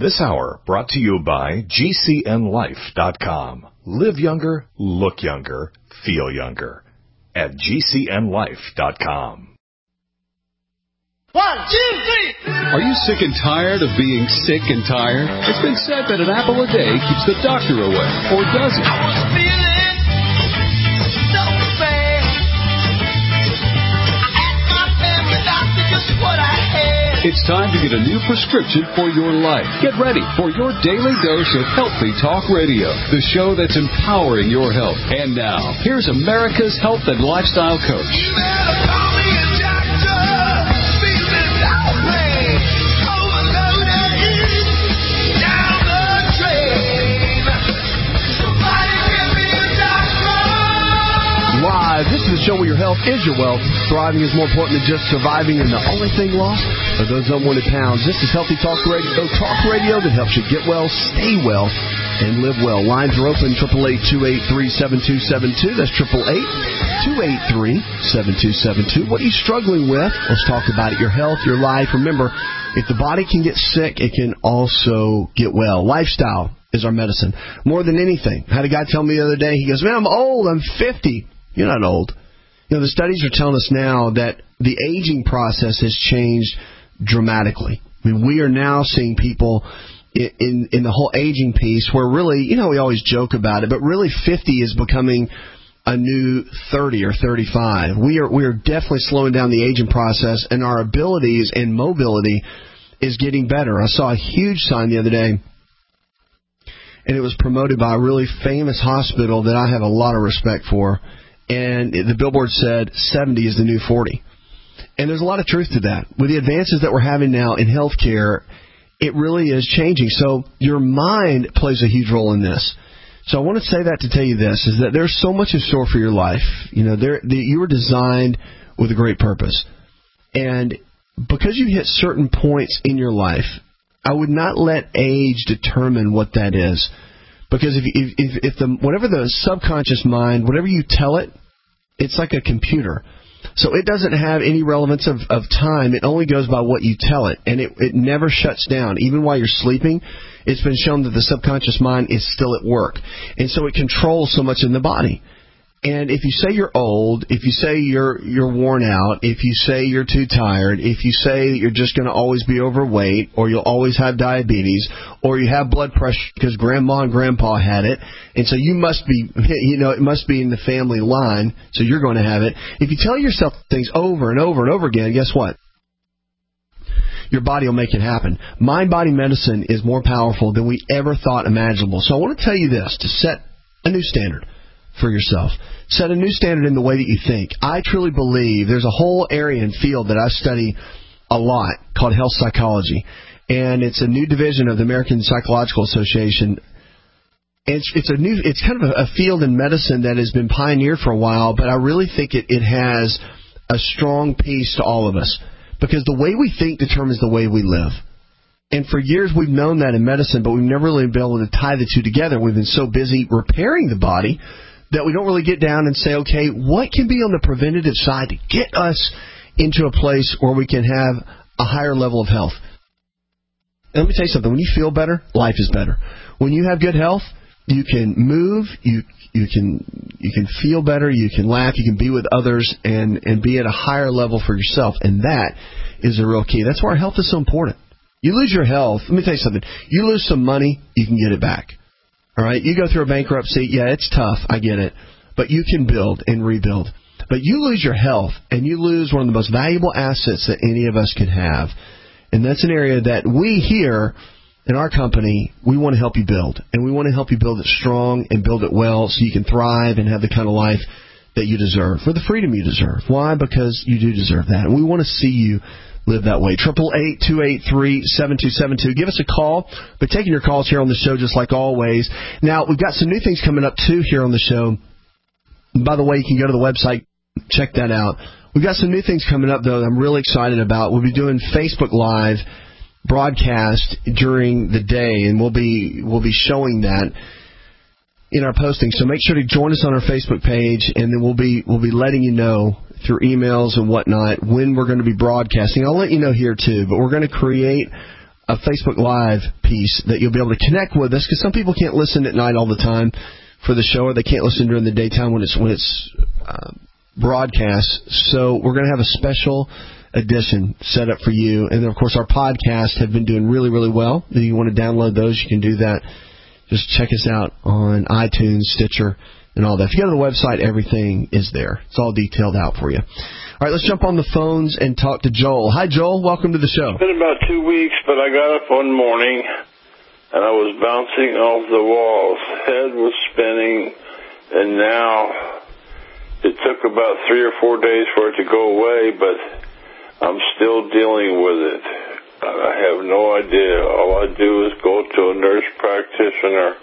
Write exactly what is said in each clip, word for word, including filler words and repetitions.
This hour brought to you by G C N life dot com. Live younger, look younger, feel younger at G C N life dot com. One, two, three. Are you sick and tired of being sick and tired? It's been said that an apple a day keeps the doctor away, or does it? I was feeling so bad. I asked my family doctor just what I had. It's time to get a new prescription for your life. Get ready for your daily dose of Healthy Talk Radio, the show that's empowering your health. And now, here's America's health and lifestyle coach. You better call me a doctor. Feeling lonely. Overloaded. Down the drain. Somebody give me a doctor. Live, this is the show where your health is your wealth. Thriving is more important than just surviving, and the only thing lost are those unwanted pounds. This is Healthy Talk Radio, talk radio that helps you get well, stay well, and live well. Lines are open, eight eight eight, two eight three, seven two seven two. That's eight eight eight, two eight three, seven two seven two. What are you struggling with? Let's talk about it. Your health, your life. Remember, if the body can get sick, it can also get well. Lifestyle is our medicine. More than anything. I had a guy tell me the other day, he goes, man, I'm old, I'm fifty. You're not old. You know, the studies are telling us now that the aging process has changed dramatically. I mean, we are now seeing people in, in in the whole aging piece where really, you know, we always joke about it, but really fifty is becoming a new thirty or thirty-five. We are we are definitely slowing down the aging process, and our abilities and mobility is getting better. I saw a huge sign the other day, and it was promoted by a really famous hospital that I have a lot of respect for, and the billboard said seventy is the new forty. And there's a lot of truth to that. With the advances that we're having now in healthcare, it really is changing. So your mind plays a huge role in this. So I want to say that to tell you this, is that there's so much in store for your life. You know, there, the, you were designed with a great purpose. And because you hit certain points in your life, I would not let age determine what that is. Because if, if, if the whatever the subconscious mind, whatever you tell it, it's like a computer. So it doesn't have any relevance of, of time. It only goes by what you tell it. And it, it never shuts down. Even while you're sleeping, it's been shown that the subconscious mind is still at work. And so it controls so much in the body. And if you say you're old, if you say you're you're worn out, if you say you're too tired, if you say you're just going to always be overweight, or you'll always have diabetes, or you have blood pressure because grandma and grandpa had it, and so you must be, you know, it must be in the family line, so you're going to have it. If you tell yourself things over and over and over again, guess what? Your body will make it happen. Mind-body medicine is more powerful than we ever thought imaginable. So I want to tell you this, to set a new standard for yourself. Set a new standard in the way that you think. I truly believe there's a whole area and field that I study a lot called health psychology. And it's a new division of the American Psychological Association. It's, it's a new, it's kind of a, a field in medicine that has been pioneered for a while, but I really think it, it has a strong piece to all of us. Because the way we think determines the way we live. And for years we've known that in medicine, but we've never really been able to tie the two together. We've been so busy repairing the body that we don't really get down and say, okay, what can be on the preventative side to get us into a place where we can have a higher level of health? And let me tell you something. When you feel better, life is better. When you have good health, you can move, you you can you can feel better, you can laugh, you can be with others, and, and be at a higher level for yourself. And that is a real key. That's why our health is so important. You lose your health, let me tell you something. You lose some money, you can get it back. All right, you go through a bankruptcy, yeah, it's tough, I get it, but you can build and rebuild. But you lose your health, and you lose one of the most valuable assets that any of us could have, and that's an area that we here in our company, we want to help you build, and we want to help you build it strong and build it well so you can thrive and have the kind of life that you deserve, for the freedom you deserve. Why? Because you do deserve that, and we want to see you live that way. eight eight eight, two eight three, seven two seven two. Give us a call. We're taking your calls here on the show just like always. Now, we've got some new things coming up, too, here on the show. By the way, you can go to the website, check that out. We've got some new things coming up, though, that I'm really excited about. We'll be doing Facebook Live broadcast during the day, and we'll be we'll be showing that in our posting. So make sure to join us on our Facebook page, and then we'll be we'll be letting you know through emails and whatnot when we're going to be broadcasting. I'll let you know here too, but we're going to create a Facebook Live piece that you'll be able to connect with us, because some people can't listen at night all the time for the show, or they can't listen during the daytime when it's when it's uh, broadcast. So we're going to have a special edition set up for you. And then, of course, our podcasts have been doing really, really well. If you want to download those, you can do that. Just check us out on iTunes, Stitcher, and all that. If you go to the website, everything is there. It's all detailed out for you. All right, let's jump on the phones and talk to Joel. Hi, Joel. Welcome to the show. It's been about two weeks, but I got up one morning, and I was bouncing off the walls. Head was spinning, and now it took about three or four days for it to go away, but I'm still dealing with it. I have no idea. All I do is go to a nurse practitioner.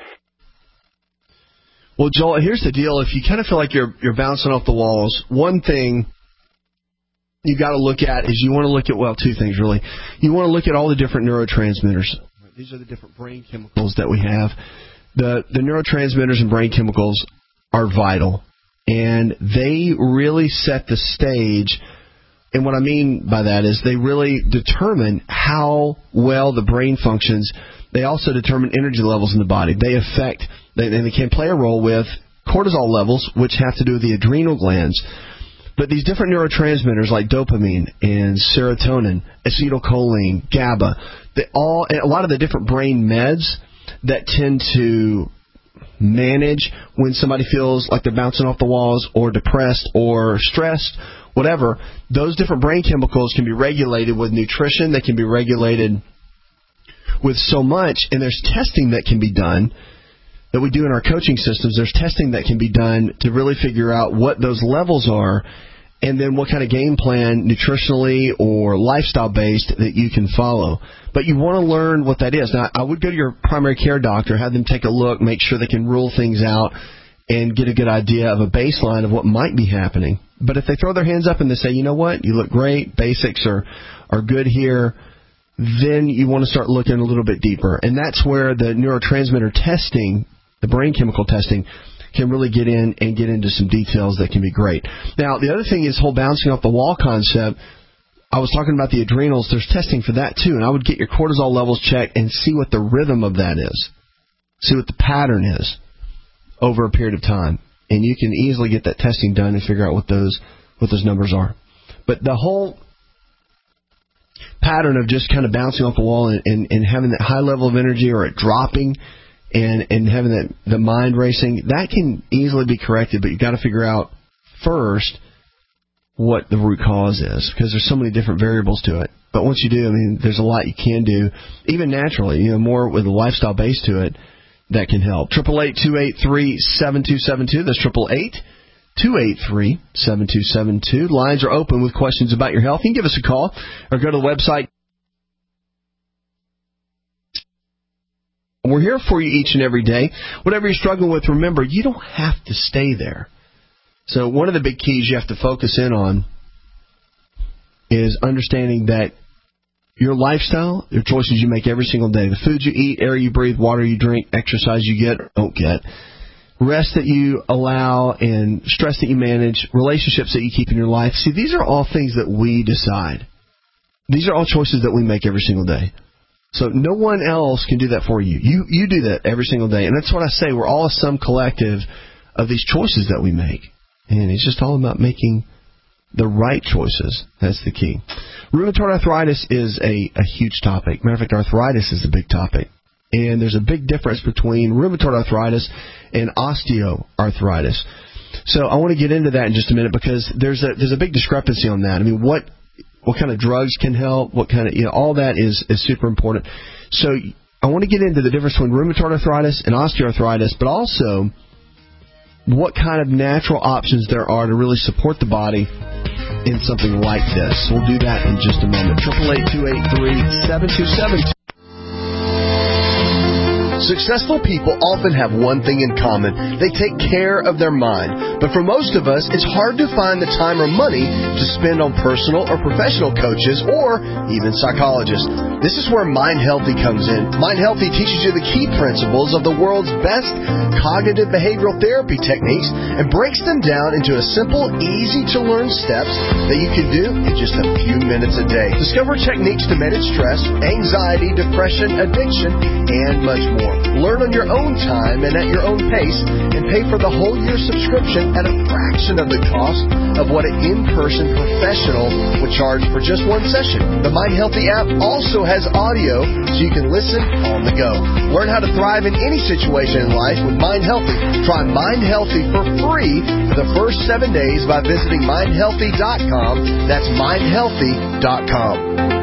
Well, Joel, here's the deal. If you kind of feel like you're you're bouncing off the walls, one thing you got to look at is you want to look at, well, two things really. You want to look at all the different neurotransmitters. These are the different brain chemicals that we have. The the neurotransmitters and brain chemicals are vital, and they really set the stage. And what I mean by that is they really determine how well the brain functions. They also determine energy levels in the body. They affect, and they can play a role with cortisol levels, which have to do with the adrenal glands. But these different neurotransmitters like dopamine and serotonin, acetylcholine, GABA, they all, a lot of the different brain meds that tend to manage when somebody feels like they're bouncing off the walls or depressed or stressed, whatever, those different brain chemicals can be regulated with nutrition. They can be regulated with so much, and there's testing that can be done that we do in our coaching systems. There's testing that can be done to really figure out what those levels are, and then what kind of game plan, nutritionally or lifestyle-based, that you can follow. But you want to learn what that is. Now, I would go to your primary care doctor, have them take a look, make sure they can rule things out, and get a good idea of a baseline of what might be happening. But if they throw their hands up and they say, you know what, you look great, basics are, are good here, then you want to start looking a little bit deeper. And that's where the neurotransmitter testing, the brain chemical testing, can really get in and get into some details that can be great. Now, the other thing is whole bouncing off the wall concept. I was talking about the adrenals. There's testing for that, too. And I would get your cortisol levels checked and see what the rhythm of that is. See what the pattern is over a period of time. And you can easily get that testing done and figure out what those what those numbers are. But the whole pattern of just kind of bouncing off the wall and, and, and having that high level of energy, or it dropping and, and having that the mind racing, that can easily be corrected, but you've got to figure out first what the root cause is, because there's so many different variables to it. But once you do, I mean, there's a lot you can do, even naturally, you know, more with a lifestyle base to it, that can help. triple eight, two eight three, seven two seven two. That's triple eight, two eight three, seven two seven two. Lines are open with questions about your health. You can give us a call or go to the website. We're here for you each and every day. Whatever you're struggling with, remember, you don't have to stay there. So one of the big keys you have to focus in on is understanding that your lifestyle, your choices you make every single day, the food you eat, air you breathe, water you drink, exercise you get or don't get, rest that you allow, and stress that you manage, relationships that you keep in your life. See, these are all things that we decide. These are all choices that we make every single day. So no one else can do that for you. You you do that every single day. And that's what I say. We're all a sum collective of these choices that we make. And it's just all about making the right choices. That's the key. Rheumatoid arthritis is a, a huge topic. Matter of fact, arthritis is a big topic. And there's a big difference between rheumatoid arthritis and osteoarthritis. So I want to get into that in just a minute, because there's a there's a big discrepancy on that. I mean, what what kind of drugs can help? What kind of, you know, all that is, is super important. So I want to get into the difference between rheumatoid arthritis and osteoarthritis, but also what kind of natural options there are to really support the body in something like this. We'll do that in just a moment. triple eight, two eight three, seven two seven two. Successful people often have one thing in common. They take care of their mind. But for most of us, it's hard to find the time or money to spend on personal or professional coaches or even psychologists. This is where Mind Healthy comes in. Mind Healthy teaches you the key principles of the world's best cognitive behavioral therapy techniques and breaks them down into a simple, easy-to-learn steps that you can do in just a few minutes a day. Discover techniques to manage stress, anxiety, depression, addiction, and much more. Learn on your own time and at your own pace, and pay for the whole year subscription at a fraction of the cost of what an in-person professional would charge for just one session. The Mind Healthy app also has audio so you can listen on the go. Learn how to thrive in any situation in life with Mind Healthy. Try Mind Healthy for free for the first seven days by visiting mind healthy dot com. That's mind healthy dot com.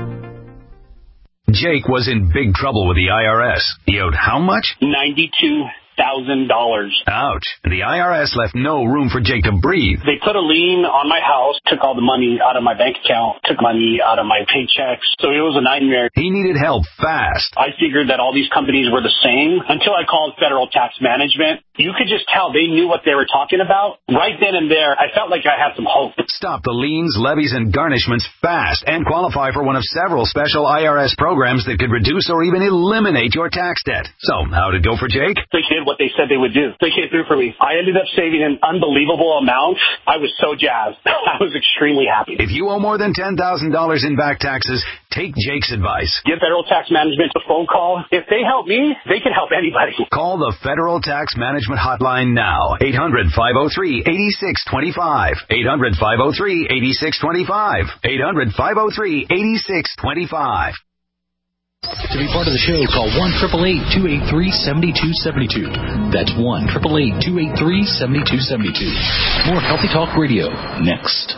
Jake was in big trouble with the I R S. He owed how much? ninety-two thousand dollars. Ouch. The I R S left no room for Jake to breathe. They put a lien on my house, took all the money out of my bank account, took money out of my paychecks. So it was a nightmare. He needed help fast. I figured that all these companies were the same until I called Federal Tax Management. You could just tell they knew what they were talking about. Right then and there, I felt like I had some hope. Stop the liens, levies, and garnishments fast and qualify for one of several special I R S programs that could reduce or even eliminate your tax debt. So, how'd it go for Jake? They did what they said they would do. They came through for me. I ended up saving an unbelievable amount. I was so jazzed. I was extremely happy. If you owe more than ten thousand dollars in back taxes, take Jake's advice. Give Federal Tax Management a phone call. If they help me, they can help anybody. Call the Federal Tax Management Hotline now. eight hundred, five oh three, eight six two five. eight hundred, five oh three, eight six two five. eight hundred, five oh three, eight six two five. To be part of the show, call one eight eight eight, two eight three, seven two seven two. That's one eight eight eight, two eight three, seven two seven two. More Healthy Talk Radio next.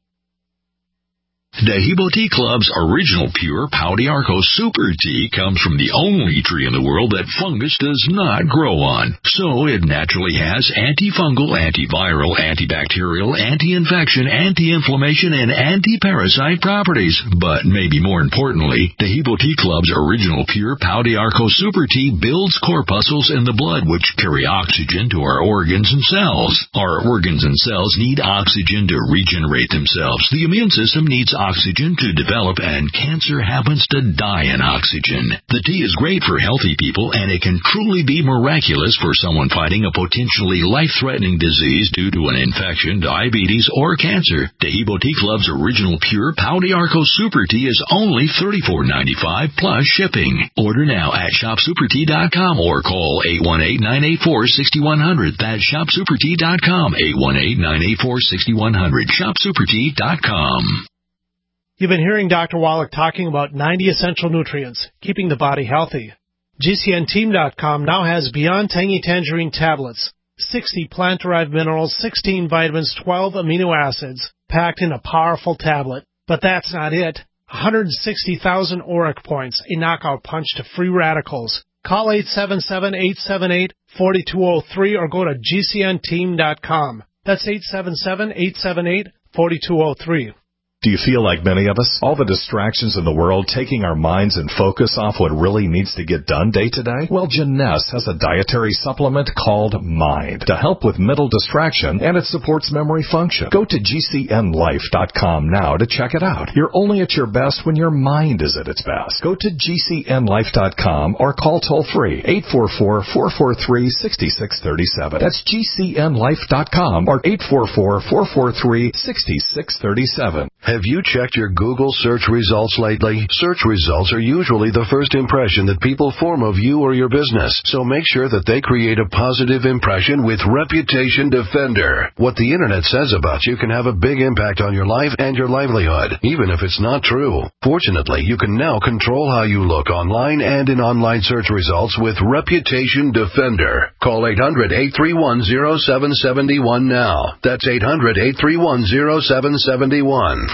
Dehibo Tea Club's original pure Pau d'Arco Super Tea comes from the only tree in the world that fungus does not grow on. So it naturally has antifungal, antiviral, antibacterial, anti-infection, anti-inflammation, and anti-parasite properties. But maybe more importantly, Dehibo Tea Club's original pure Pau d'Arco Super Tea builds corpuscles in the blood which carry oxygen to our organs and cells. Our organs and cells need oxygen to regenerate themselves. The immune system needs oxygen oxygen to develop, and cancer happens to die in oxygen. The tea is great for healthy people, and it can truly be miraculous for someone fighting a potentially life-threatening disease due to an infection, diabetes, or cancer. Dehibo Tea Club's original pure Pau d'Arco Super Tea is only thirty-four ninety-five plus shipping. Order now at shop super tea dot com or call eight one eight, nine eight four, six one zero zero. That's shop super tea dot com, eight one eight, nine eight four, six one zero zero, shop super tea dot com. You've been hearing Doctor Wallach talking about ninety essential nutrients, keeping the body healthy. G C N team dot com now has Beyond Tangy Tangerine tablets, sixty plant-derived minerals, sixteen vitamins, twelve amino acids, packed in a powerful tablet. But that's not it. one hundred sixty thousand auric points, a knockout punch to free radicals. Call eight seven seven, eight seven eight, four two zero three or go to G C N team dot com. That's eight seven seven, eight seven eight, four two zero three. Do you feel like many of us? All the distractions in the world taking our minds and focus off what really needs to get done day to day? Well, Jeunesse has a dietary supplement called Mind to help with mental distraction, and it supports memory function. Go to G C N life dot com now to check it out. You're only at your best when your mind is at its best. Go to G C N life dot com or call toll-free eight four four, four four three, six six three seven. That's G C N life dot com or eight four four, four four three, six six three seven. Have you checked your Google search results lately? Search results are usually the first impression that people form of you or your business, so make sure that they create a positive impression with Reputation Defender. What the internet says about you can have a big impact on your life and your livelihood, even if it's not true. Fortunately, you can now control how you look online and in online search results with Reputation Defender. Call eight hundred, eight three one, zero seven seven one now. That's eight hundred, eight three one, zero seven seven one.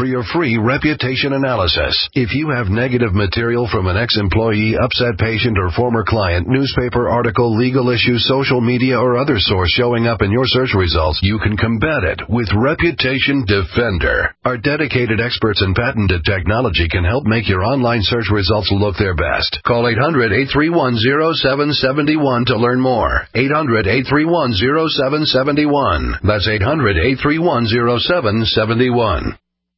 for your free reputation analysis. If you have negative material from an ex-employee, upset patient, or former client, newspaper article, legal issue, social media, or other source showing up in your search results, you can combat it with Reputation Defender. Our dedicated experts in patented technology can help make your online search results look their best. Call eight hundred, eight three one, zero seven seven one to learn more. eight hundred, eight three one, zero seven seven one. That's eight hundred, eight three one, zero seven seven one.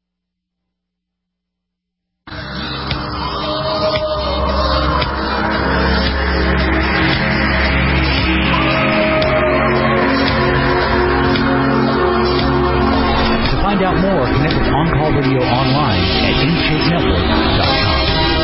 To find out more, connect with On Call Radio online at intake network dot com.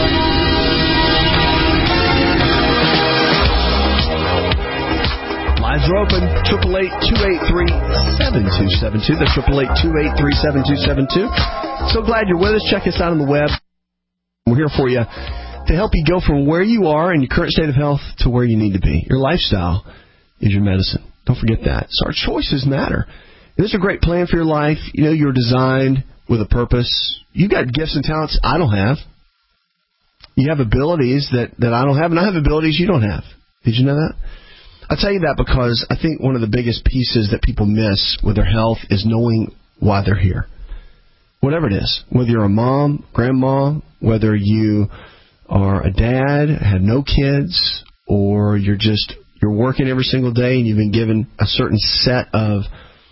Lines are open. Triple eight two eight three seven two seven two. That's triple eight two eight three seven two seven two. So glad you're with us. Check us out on the web. We're here for you to help you go from where you are in your current state of health to where you need to be. Your lifestyle is your medicine. Don't forget that. So our choices matter. This is a great plan for your life. You know, you're designed with a purpose. You got gifts and talents I don't have. You have abilities that, that I don't have, and I have abilities you don't have. Did you know that? I tell you that because I think one of the biggest pieces that people miss with their health is knowing why they're here. Whatever it is, whether you're a mom, grandma, whether you are a dad, have no kids, or you're just you're working every single day and you've been given a certain set of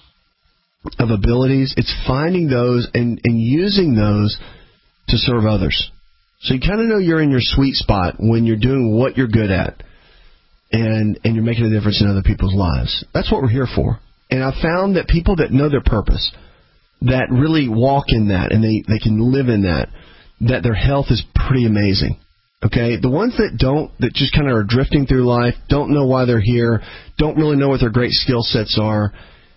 of abilities, it's finding those and, and using those to serve others. So you kind of know you're in your sweet spot when you're doing what you're good at. And, and you're making a difference in other people's lives. That's what we're here for. And I've found that people that know their purpose, that really walk in that, and they, they can live in that, that their health is pretty amazing. Okay? The ones that don't, that just kind of are drifting through life, don't know why they're here, don't really know what their great skill sets are,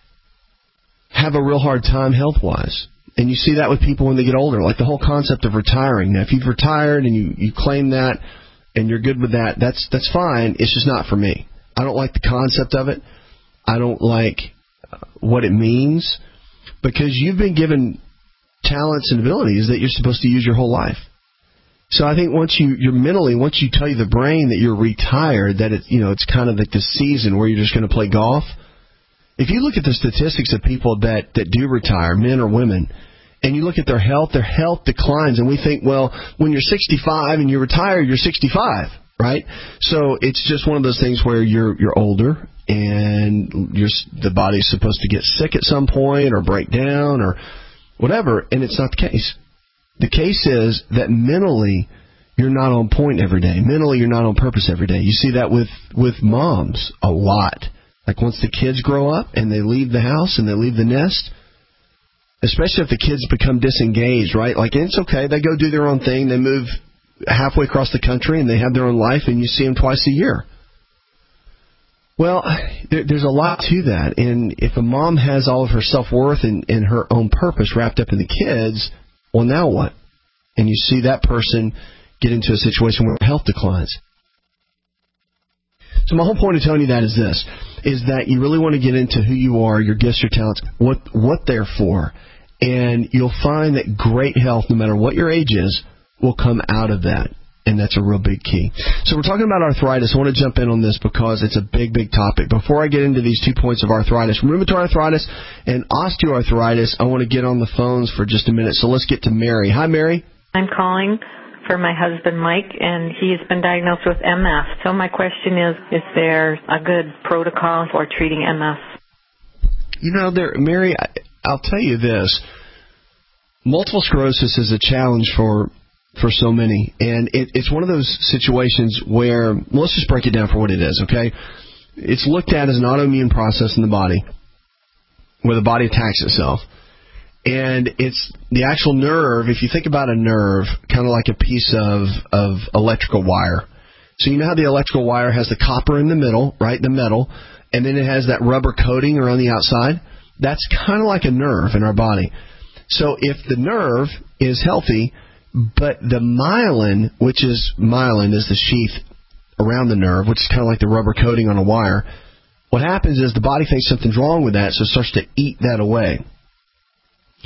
have a real hard time health-wise. And you see that with people when they get older, like the whole concept of retiring. Now, if you've retired and you, you claim that, and you're good with that, that's that's fine. It's just not for me. I don't like the concept of it. I don't like what it means, because you've been given talents and abilities that you're supposed to use your whole life. So I think once you, you're mentally, once you tell you the brain that you're retired, that it, you know, it's kind of like the season where you're just going to play golf. If you look at the statistics of people that, that do retire, men or women, and you look at their health, their health declines, and we think, well, when you're sixty-five and you retire, you're sixty-five, right? So it's just one of those things where you're you're older, and you're, the body's supposed to get sick at some point or break down or whatever, and it's not the case. The case is that mentally you're not on point every day. Mentally you're not on purpose every day. You see that with, with moms a lot. Like once the kids grow up and they leave the house and they leave the nest, especially if the kids become disengaged, right? Like, it's okay. They go do their own thing. They move halfway across the country, and they have their own life, and you see them twice a year. Well, there, there's a lot to that. And if a mom has all of her self-worth and, and her own purpose wrapped up in the kids, well, now what? And you see that person get into a situation where health declines. So my whole point of telling you that is this, is that you really want to get into who you are, your gifts, your talents, what what they're for. And you'll find that great health, no matter what your age is, will come out of that. And that's a real big key. So we're talking about arthritis. I want to jump in on this because it's a big, big topic. Before I get into these two points of arthritis, rheumatoid arthritis and osteoarthritis, I want to get on the phones for just a minute. So let's get to Mary. Hi, Mary. I'm calling for my husband, Mike, and he's been diagnosed with M S. So my question is, is there a good protocol for treating M S? You know, there, Mary, I, I'll tell you this. Multiple sclerosis is a challenge for for so many, and it, it's one of those situations where, well, let's just break it down for what it is, okay? It's looked at as an autoimmune process in the body, where the body attacks itself. And it's the actual nerve, if you think about a nerve, kind of like a piece of, of electrical wire. So you know how the electrical wire has the copper in the middle, right, the metal, and then it has that rubber coating around the outside? That's kind of like a nerve in our body. So if the nerve is healthy, but the myelin, which is myelin is the sheath around the nerve, which is kind of like the rubber coating on a wire, what happens is the body thinks something's wrong with that, so it starts to eat that away.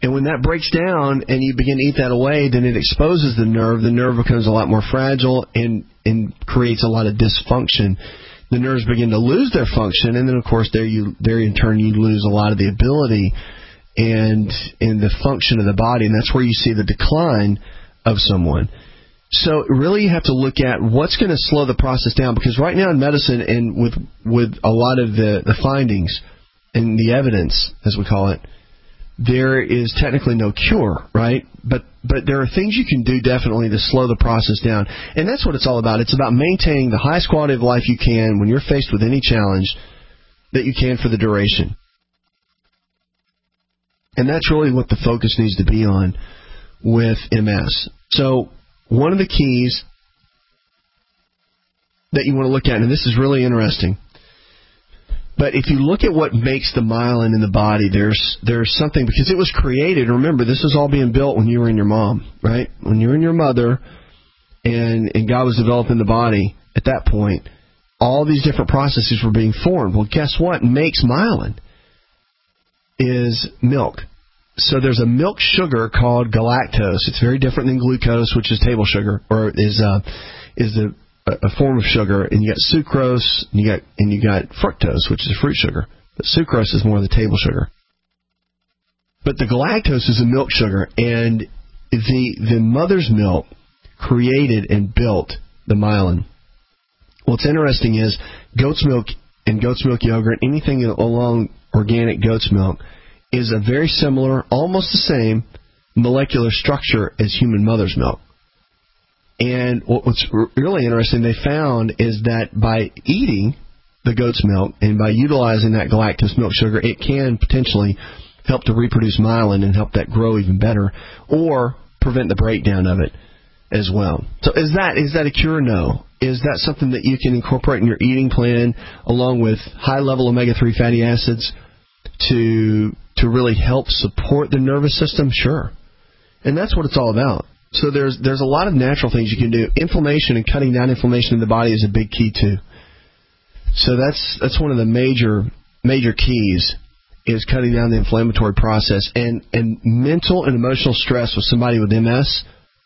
And when that breaks down and you begin to eat that away, then it exposes the nerve. The nerve becomes a lot more fragile and, and creates a lot of dysfunction. The nerves begin to lose their function, and then, of course, there you there in turn you lose a lot of the ability and and the function of the body, and that's where you see the decline of someone. So really you have to look at what's going to slow the process down, because right now in medicine and with with a lot of the, the findings and the evidence, as we call it, there is technically no cure, right? But but there are things you can do definitely to slow the process down. And that's what it's all about. It's about maintaining the highest quality of life you can when you're faced with any challenge that you can for the duration. And that's really what the focus needs to be on with M S. So one of the keys that you want to look at, and this is really interesting, but if you look at what makes the myelin in the body, there's there's something, because it was created. Remember, this was all being built when you were in your mom, right? When you were in your mother, and, and God was developing the body at that point, all these different processes were being formed. Well, guess what makes myelin? Is milk. So there's a milk sugar called galactose. It's very different than glucose, which is table sugar, or is uh, is the a form of sugar, and you got sucrose, and you got and you got fructose, which is fruit sugar. But sucrose is more the table sugar. But the galactose is a milk sugar, and the the mother's milk created and built the myelin. What's interesting is goat's milk and goat's milk yogurt, anything along organic goat's milk, is a very similar, almost the same molecular structure as human mother's milk. And what's really interesting they found is that by eating the goat's milk and by utilizing that galactose milk sugar, it can potentially help to reproduce myelin and help that grow even better, or prevent the breakdown of it as well. So is that is that a cure? No. Is that something that you can incorporate in your eating plan along with high-level omega three fatty acids to to really help support the nervous system? Sure. And that's what it's all about. So there's there's a lot of natural things you can do. Inflammation and cutting down inflammation in the body is a big key too. So that's that's one of the major major keys, is cutting down the inflammatory process. And, and mental and emotional stress with somebody with M S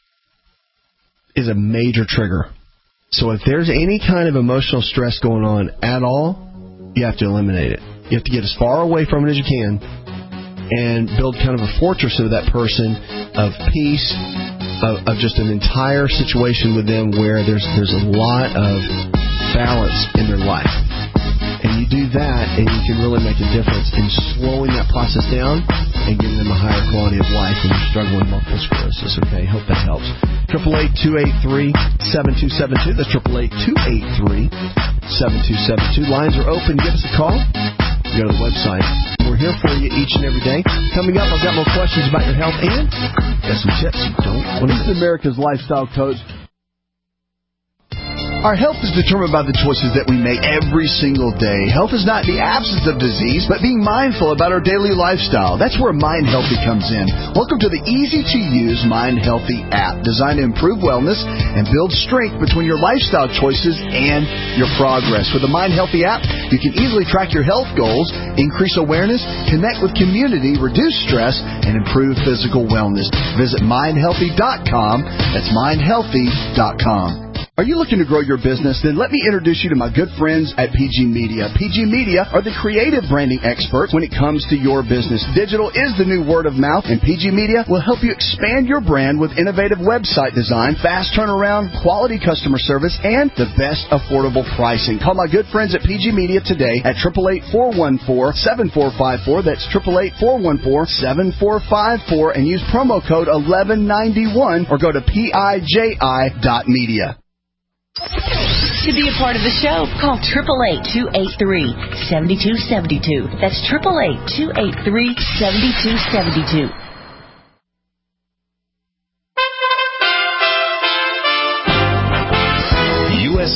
is a major trigger. So if there's any kind of emotional stress going on at all, you have to eliminate it. You have to get as far away from it as you can and build kind of a fortress of that person of peace, of, of just an entire situation with them where there's there's a lot of balance in their life. And you do that, and you can really make a difference in slowing that process down and giving them a higher quality of life when you're struggling with multiple sclerosis. Okay, hope that helps. eight eight eight, two eight three, seven two seven two. That's eight eight eight, two eight three, seven two seven two. Lines are open. Give us a call. Go to the website. We're here for you each and every day. Coming up, I've got more questions about your health and got some tips you don't want to miss. America's Lifestyle Coach. Our health is determined by the choices that we make every single day. Health is not the absence of disease, but being mindful about our daily lifestyle. That's where Mind Healthy comes in. Welcome to the easy-to-use Mind Healthy app, designed to improve wellness and build strength between your lifestyle choices and your progress. With the Mind Healthy app, you can easily track your health goals, increase awareness, connect with community, reduce stress, and improve physical wellness. Visit mind healthy dot com. That's mind healthy dot com. Are you looking to grow your business? Then let me introduce you to my good friends at P G Media. P G Media are the creative branding experts when it comes to your business. Digital is the new word of mouth, and P G Media will help you expand your brand with innovative website design, fast turnaround, quality customer service, and the best affordable pricing. Call my good friends at P G Media today at eight eight eight, four one four, seven four five four. That's eight eight eight, four one four, seven four five four, and use promo code eleven ninety-one or go to P I J I dot media. To be a part of the show, call eight eight eight, two eight three, seven two seven two. That's eight eight eight, two eight three, seven two seven two. U S A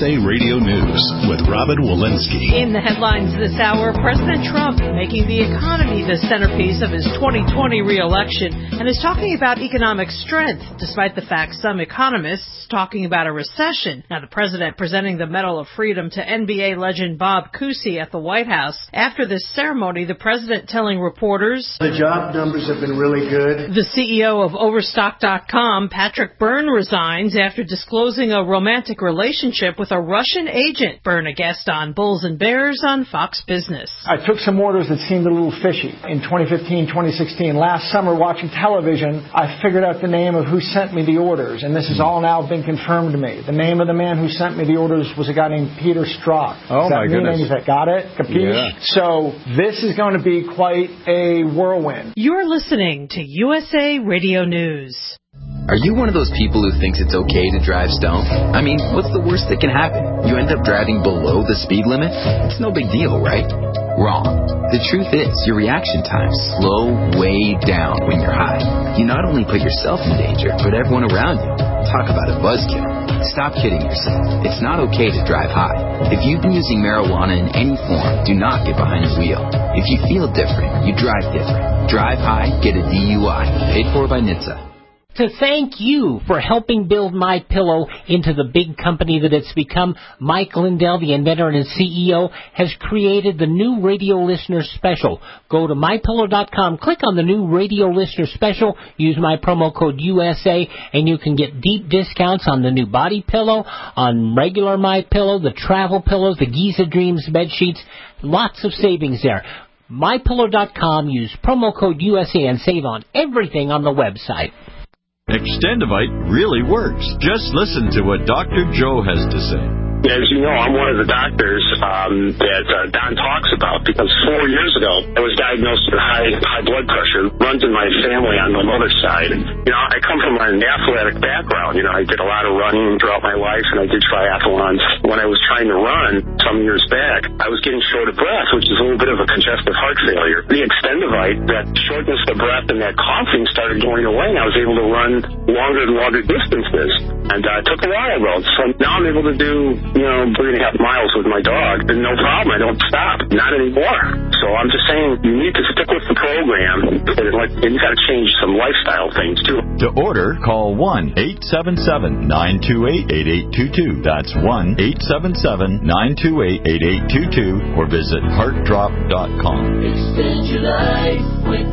A Radio News with Robin Walensky. In the headlines this hour, President Trump making the economy the centerpiece of his twenty twenty re-election and is talking about economic strength, despite the fact some economists talking about a recession. Now, the president presenting the Medal of Freedom to N B A legend Bob Cousy at the White House. After this ceremony, the president telling reporters, the job numbers have been really good. The C E O of Overstock dot com, Patrick Byrne, resigns after disclosing a romantic relationship with a Russian agent. Byrne, a guest on Bulls and Bears on Fox Business. I took some orders that seemed a little fishy. In twenty fifteen, twenty sixteen, last summer watching television, I figured out the name of who sent me the orders, and this has all now been confirmed to me. The name of the man who sent me the orders was a guy named Peter Strzok. Oh, Does that my mean goodness. anything? Got it? Capiche? Yeah. So this is going to be quite a whirlwind. You're listening to U S A Radio News. Are you one of those people who thinks it's okay to drive stoned? I mean, what's the worst that can happen? You end up driving below the speed limit? It's no big deal, right? Wrong. The truth is, your reaction times slow way down when you're high. You not only put yourself in danger, but everyone around you. Talk about a buzzkill. Stop kidding yourself. It's not okay to drive high. If you've been using marijuana in any form, do not get behind the wheel. If you feel different, you drive different. Drive high, get a D U I. Paid for by N H T S A. To thank you for helping build MyPillow into the big company that it's become, Mike Lindell, the inventor and C E O, has created the new Radio Listener Special. Go to My Pillow dot com, click on the new Radio Listener Special, use my promo code U S A, and you can get deep discounts on the new body pillow, on regular MyPillow, the travel pillows, the Giza Dreams bed sheets. Lots of savings there. My Pillow dot com, use promo code U S A and save on everything on the website. Extendivite really works. Just listen to what Doctor Joe has to say. As you know, I'm one of the doctors um, that uh, Don talks about because four years ago I was diagnosed with high high blood pressure. Runs in my family on my mother's side. You know, I come from an athletic background. You know, I did a lot of running throughout my life, and I did triathlons. When I was trying to run some years back, I was getting short of breath, which is a little bit of a congestive heart failure. The Extendivite, that shortness of breath and that coughing started going away, and I was able to run longer and longer distances. And uh, I took a while though, so now I'm able to do, you know, three and a half miles with my dog, and no problem. I don't stop. Not anymore. So I'm just saying, you need to stick with the program, and, like, and you got to change some lifestyle things too. To order, call one eight seven seven, nine two eight, eight eight two two. That's one eight seven seven, nine two eight, eight eight two two, or visit heart drop dot com. Extend your life with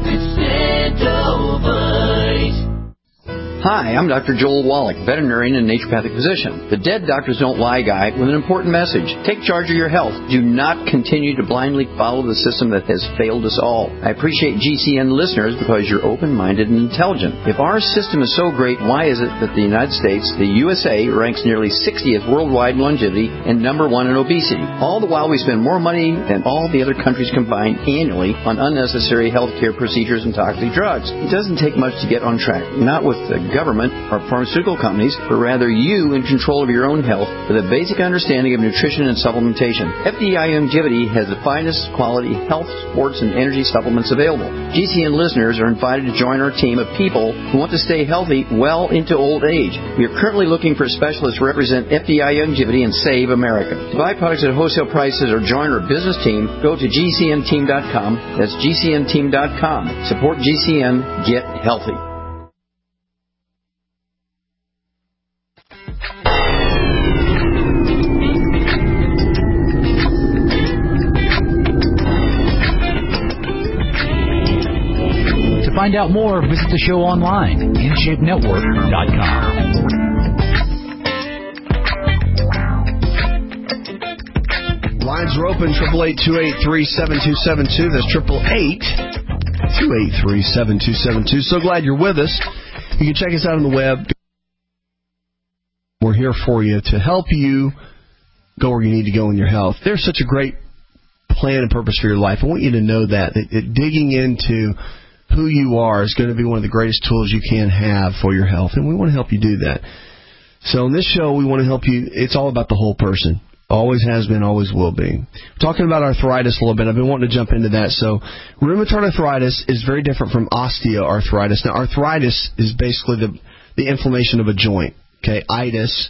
Extendivite. Hi, I'm Doctor Joel Wallach, veterinarian and naturopathic physician. The Dead Doctors Don't Lie guy with an important message. Take charge of your health. Do not continue to blindly follow the system that has failed us all. I appreciate G C N listeners because you're open-minded and intelligent. If our system is so great, why is it that the United States, the U S A, ranks nearly sixtieth worldwide in longevity and number one in obesity? All the while we spend more money than all the other countries combined annually on unnecessary healthcare procedures and toxic drugs. It doesn't take much to get on track. Not with the government or pharmaceutical companies, but rather you in control of your own health with a basic understanding of nutrition and supplementation. F D I Longevity has the finest quality health, sports, and energy supplements available. G C N listeners are invited to join our team of people who want to stay healthy well into old age. We are currently looking for specialists to represent F D I Longevity and Save America. To buy products at wholesale prices or join our business team, go to G C N team dot com. That's G C N team dot com. Support G C N. Get healthy. Find out more, visit the show online, in shape network dot com. Lines are open, triple eight, two eight three, seven two seven two. That's triple eight, two eight three, seven two seven two. So glad you're with us. You can check us out on the web. We're here for you to help you go where you need to go in your health. There's such a great plan and purpose for your life. I want you to know that, that, that digging into who you are is going to be one of the greatest tools you can have for your health, and we want to help you do that. So in this show, we want to help you. It's all about the whole person. Always has been, always will be. Talking about arthritis a little bit. I've been wanting to jump into that. So rheumatoid arthritis is very different from osteoarthritis. Now, arthritis is basically the, the inflammation of a joint. Okay, itis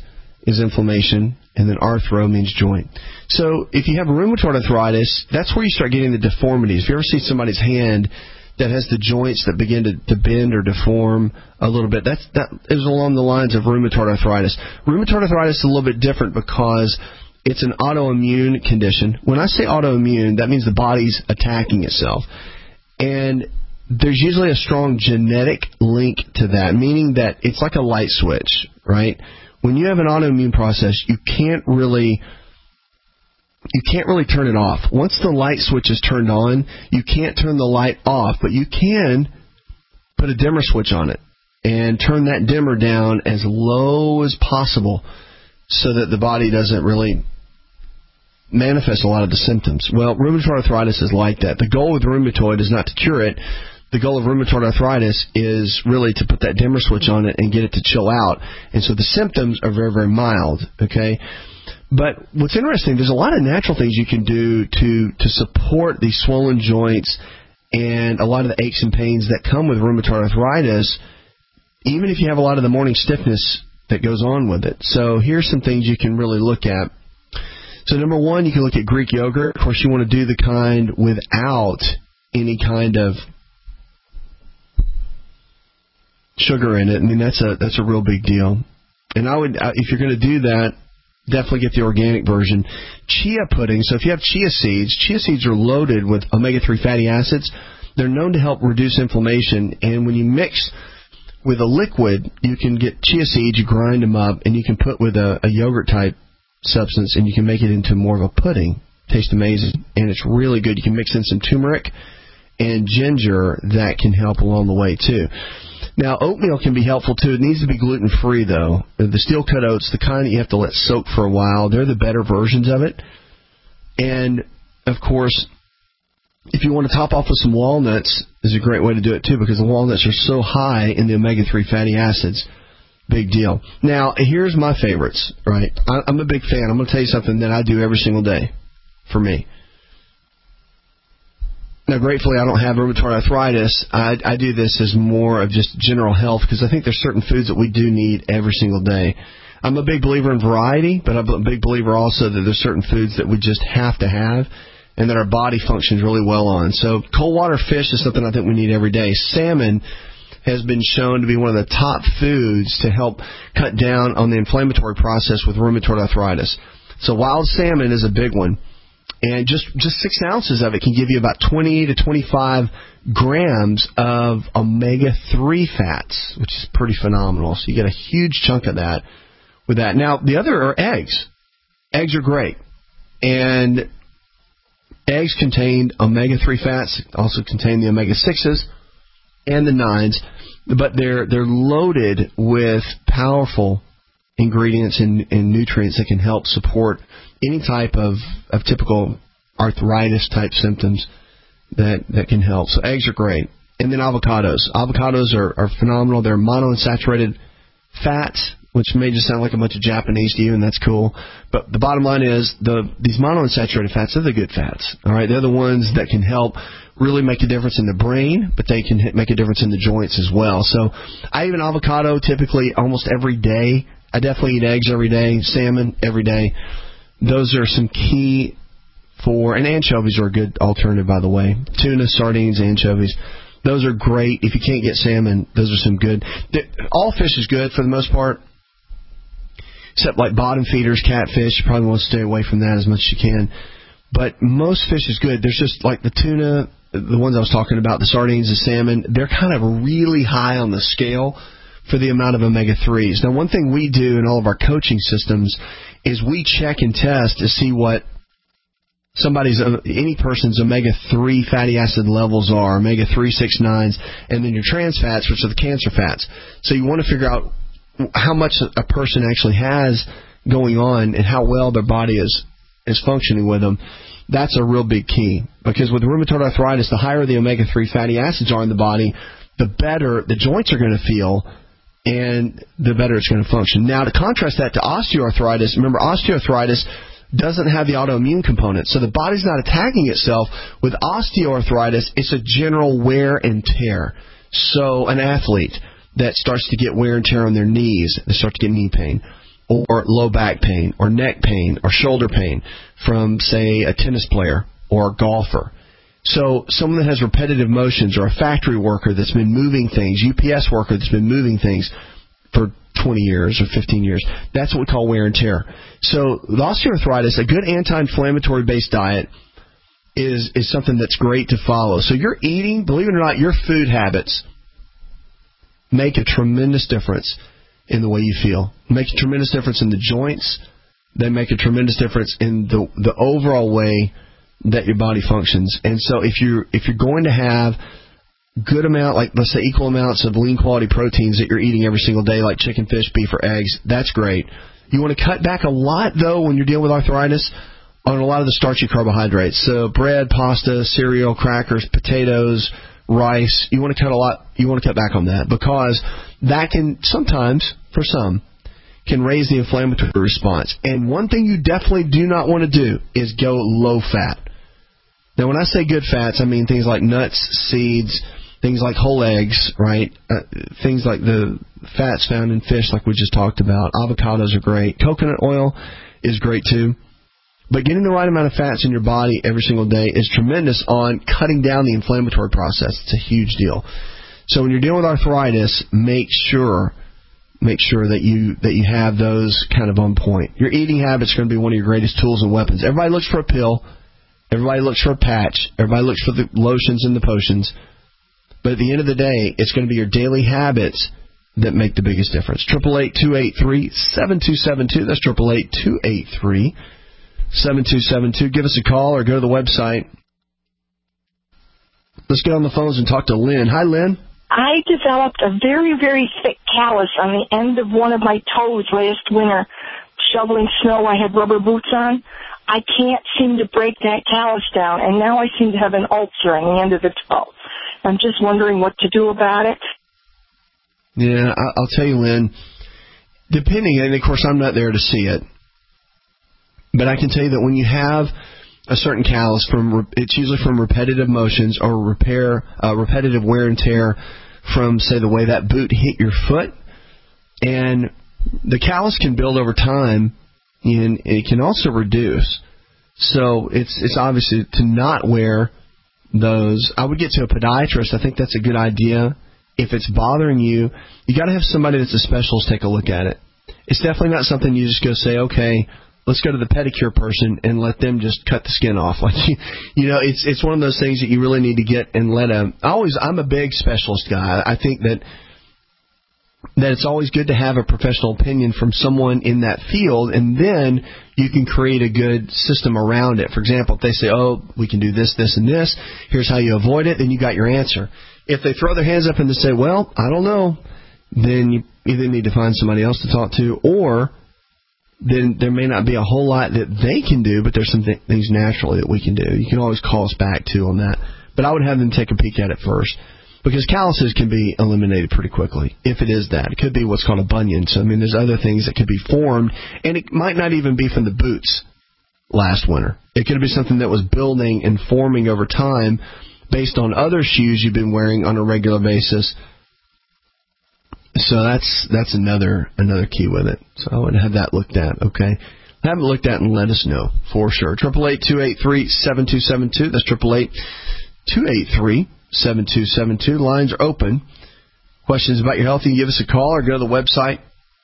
is inflammation, and then arthro means joint. So if you have rheumatoid arthritis, that's where you start getting the deformities. If you ever see somebody's hand that has the joints that begin to, to bend or deform a little bit, that's, that is along the lines of rheumatoid arthritis. Rheumatoid arthritis is a little bit different because it's an autoimmune condition. When I say autoimmune, that means the body's attacking itself. And there's usually a strong genetic link to that, meaning that it's like a light switch, right? When you have an autoimmune process, you can't really you can't really turn it off. Once the light switch is turned on, you can't turn the light off, but you can put a dimmer switch on it and turn that dimmer down as low as possible so that the body doesn't really manifest a lot of the symptoms. Well, rheumatoid arthritis is like that. The goal with rheumatoid is not to cure it. The goal of rheumatoid arthritis is really to put that dimmer switch on it and get it to chill out. And so the symptoms are very, very mild, okay? But what's interesting, there's a lot of natural things you can do to, to support these swollen joints and a lot of the aches and pains that come with rheumatoid arthritis, even if you have a lot of the morning stiffness that goes on with it. So here's some things you can really look at. So number one, you can look at Greek yogurt. Of course, you want to do the kind without any kind of sugar in it. I mean, that's a that's a real big deal. And I would, if you're going to do that, definitely get the organic version. Chia pudding. So if you have chia seeds, chia seeds are loaded with omega three fatty acids. They're known to help reduce inflammation. And when you mix with a liquid, you can get chia seeds, you grind them up, and you can put with a, a yogurt type substance, and you can make it into more of a pudding. Tastes amazing, and it's really good. You can mix in some turmeric and ginger. That can help along the way too. Now, oatmeal can be helpful too. It needs to be gluten-free though. The steel-cut oats, the kind that you have to let soak for a while, they're the better versions of it. And of course, if you want to top off with some walnuts, is a great way to do it too, because the walnuts are so high in the omega three fatty acids. Big deal. Now, here's my favorites, right? I, I'm a big fan. I'm going to tell you something that I do every single day for me. Now, gratefully, I don't have rheumatoid arthritis. I, I do this as more of just general health because I think there's certain foods that we do need every single day. I'm a big believer in variety, but I'm a big believer also that there's certain foods that we just have to have and that our body functions really well on. So cold water fish is something I think we need every day. Salmon has been shown to be one of the top foods to help cut down on the inflammatory process with rheumatoid arthritis. So wild salmon is a big one. And just, just six ounces of it can give you about twenty to twenty-five grams of omega three fats, which is pretty phenomenal. So you get a huge chunk of that with that. Now, the other are eggs. Eggs are great. And eggs contain omega three fats, also contain the omega sixes and the nines, but they're they're loaded with powerful ingredients and, and nutrients that can help support any type of, of typical arthritis type symptoms that, that can help. So eggs are great. And then avocados. Avocados are, are phenomenal. They're monounsaturated fats, which may just sound like a bunch of Japanese to you, and that's cool. But the bottom line is the these monounsaturated fats are the good fats. All right, they're the ones that can help really make a difference in the brain, but they can hit, make a difference in the joints as well. So I eat an avocado typically almost every day. I definitely eat eggs every day, salmon every day. Those are some key for, and anchovies are a good alternative, by the way. Tuna, sardines, anchovies. Those are great. If you can't get salmon, those are some good. All fish is good for the most part, except like bottom feeders, catfish. You probably want to stay away from that as much as you can. But most fish is good. There's just like the tuna, the ones I was talking about, the sardines, the salmon, they're kind of really high on the scale for the amount of omega threes. Now, one thing we do in all of our coaching systems is we check and test to see what somebody's, any person's omega three fatty acid levels are, omega three, six, nines, and then your trans fats, which are the cancer fats. So you want to figure out how much a person actually has going on and how well their body is, is functioning with them. That's a real big key, because with rheumatoid arthritis, the higher the omega three fatty acids are in the body, the better the joints are going to feel, and the better it's going to function. Now, to contrast that to osteoarthritis, remember, osteoarthritis doesn't have the autoimmune component, so the body's not attacking itself. With osteoarthritis, it's a general wear and tear. So an athlete that starts to get wear and tear on their knees, they start to get knee pain. or low back pain or neck pain or shoulder pain from, say, a tennis player or a golfer. So someone that has repetitive motions, or a factory worker that's been moving things, U P S worker that's been moving things for twenty years or fifteen years, that's what we call wear and tear. So the osteoarthritis, a good anti-inflammatory based diet is is something that's great to follow. So your eating, believe it or not, your food habits make a tremendous difference in the way you feel. Make a tremendous difference in the joints. They make a tremendous difference in the the overall way that your body functions. And so if you're if you're going to have good amount, like let's say equal amounts of lean quality proteins that you're eating every single day, like chicken, fish, beef, or eggs, that's great. You want to cut back a lot, though, when you're dealing with arthritis, on a lot of the starchy carbohydrates. So bread, pasta, cereal, crackers, potatoes, rice. You want to cut a lot. You want to cut back on that, because that can sometimes, for some, can raise the inflammatory response. And one thing you definitely do not want to do is go low fat. Now, when I say good fats, I mean things like nuts, seeds, things like whole eggs, right? Uh, things like the fats found in fish, like we just talked about. Avocados are great. Coconut oil is great too. But getting the right amount of fats in your body every single day is tremendous on cutting down the inflammatory process. It's a huge deal. So when you're dealing with arthritis, make sure make sure that you that you have those kind of on point. Your eating habits are going to be one of your greatest tools and weapons. Everybody looks for a pill. Everybody looks for a patch. Everybody looks for the lotions and the potions. But at the end of the day, it's going to be your daily habits that make the biggest difference. eight eight eight, two eight three, seven two seven two. That's eight eight eight, two eight three, seven two seven two. Give us a call or go to the website. Let's get on the phones and talk to Lynn. Hi, Lynn. I developed a very, very thick callus on the end of one of my toes last winter. Shoveling snow, I had rubber boots on. I can't seem to break that callus down, and now I seem to have an ulcer on the end of the toe. I'm just wondering what to do about it. Yeah, I'll tell you, Lynn, depending, and of course I'm not there to see it, but I can tell you that when you have a certain callus, from it's usually from repetitive motions or repair, uh, repetitive wear and tear from, say, the way that boot hit your foot. And the callus can build over time, and it can also reduce. So it's it's obviously to not wear those. I would get to a podiatrist. I think that's a good idea. If it's bothering you, you got to have somebody that's a specialist take a look at it. It's definitely not something you just go say, okay, let's go to the pedicure person and let them just cut the skin off. Like you, you know, it's it's one of those things that you really need to get and let a. I always, I'm a big specialist guy. I think that that it's always good to have a professional opinion from someone in that field, and then you can create a good system around it. For example, if they say, oh, we can do this, this, and this, here's how you avoid it, then you got your answer. If they throw their hands up and they say, well, I don't know, then you either need to find somebody else to talk to, or then there may not be a whole lot that they can do, but there's some th- things naturally that we can do. You can always call us back, too, on that. But I would have them take a peek at it first, because calluses can be eliminated pretty quickly, if it is that. It could be what's called a bunion. So, I mean, there's other things that could be formed, and it might not even be from the boots last winter. It could be something that was building and forming over time based on other shoes you've been wearing on a regular basis. So that's that's another another key with it. So I would have that looked at, okay? Have it looked at and let us know for sure. eight eight eight, two eight three, seven two seven two. That's eight eight eight, two eight three, seven two seven two. Lines are open. Questions about your health, you can give us a call or go to the website.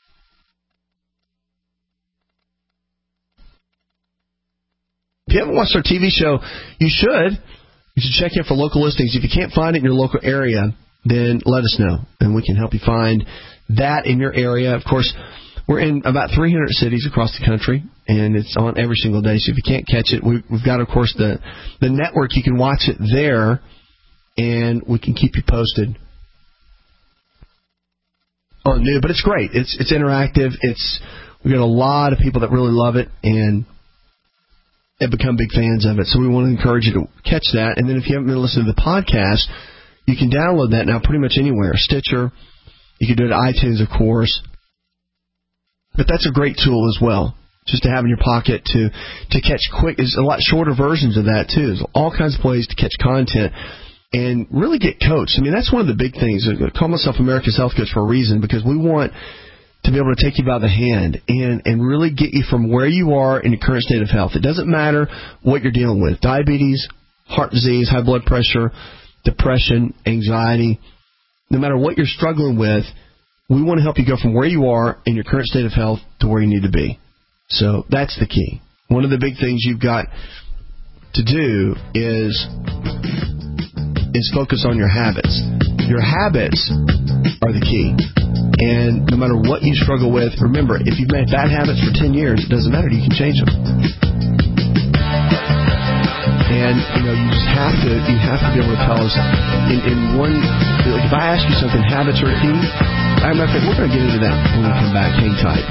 If you haven't watched our T V show, you should. You should check in for local listings. If you can't find it in your local area, then let us know, and we can help you find that in your area. Of course, we're in about three hundred cities across the country, and it's on every single day. So if you can't catch it, we, we've got, of course, the, the network. You can watch it there, and we can keep you posted on new. But it's great. It's it's interactive. It's we've got a lot of people that really love it, and have become big fans of it. So we want to encourage you to catch that. And then if you haven't been listening to the podcast, you can download that now pretty much anywhere. Stitcher. You can do it at iTunes, of course. But that's a great tool as well, just to have in your pocket to, to catch quick. There's a lot shorter versions of that, too. There's all kinds of ways to catch content and really get coached. I mean, that's one of the big things. I call myself America's Health Coach for a reason, because we want to be able to take you by the hand and, and really get you from where you are in your current state of health. It doesn't matter what you're dealing with, diabetes, heart disease, high blood pressure, depression, anxiety. No matter what you're struggling with, we want to help you go from where you are in your current state of health to where you need to be. So that's the key. One of the big things you've got to do is is focus on your habits. Your habits are the key. And no matter what you struggle with, remember, if you've made bad habits for ten years, it doesn't matter. You can change them. And, you know, you just have to, you have to be able to tell us in, in one, like if I ask you something, habits are key, I'm not we're going to get into that when we come back. Hang tight.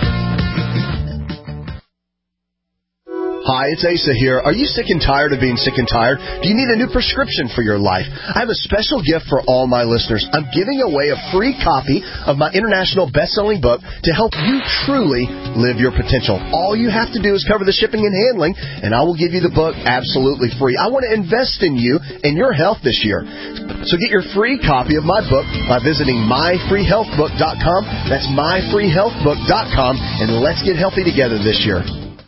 Hi, it's Asa here. Are you sick and tired of being sick and tired? Do you need a new prescription for your life? I have a special gift for all my listeners. I'm giving away a free copy of my international best-selling book to help you truly live your potential. All you have to do is cover the shipping and handling, and I will give you the book absolutely free. I want to invest in you and your health this year. So get your free copy of my book by visiting my free health book dot com. That's my free health book dot com, and let's get healthy together this year.